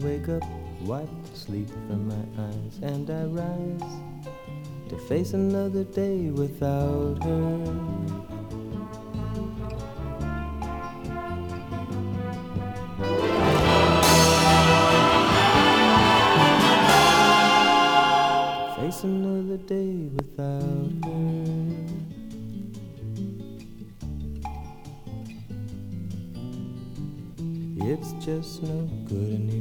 wake up, wipe the sleep from my eyes, and I rise to face another day without her. Face another day without her. It's just no good anymore.